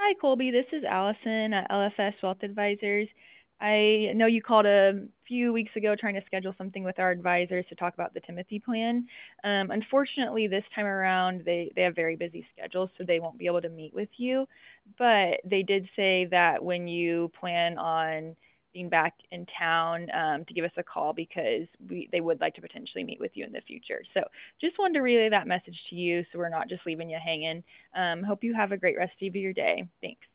Hi, Colby. This is Allison at LFS Wealth Advisors. I know you called a few weeks ago trying to schedule something with our advisors to talk about the Timothy plan. Unfortunately, this time around, they have very busy schedules, so they won't be able to meet with you. But they did say that when you plan on being back in town, to give us a call because they would like to potentially meet with you in the future. So just wanted to relay that message to you so we're not just leaving you hanging. Hope you have a great rest of your day. Thanks.